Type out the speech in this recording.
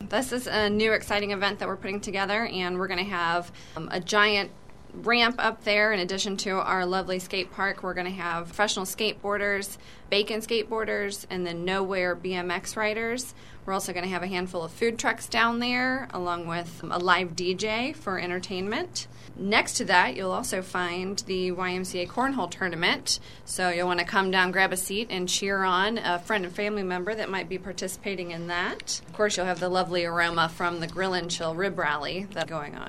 This is a new exciting event that we're putting together, and we're going to have a giant ramp up there. In addition to our lovely skate park, we're going to have professional skateboarders, Bacon skateboarders, and then Nowhere BMX riders. We're also going to have a handful of food trucks down there, along with a live DJ for entertainment. Next to that, you'll also find the YMCA Cornhole Tournament. So you'll want to come down, grab a seat, and cheer on a friend and family member that might be participating in that. Of course, you'll have the lovely aroma from the Grill and Chill Rib Rally that's going on.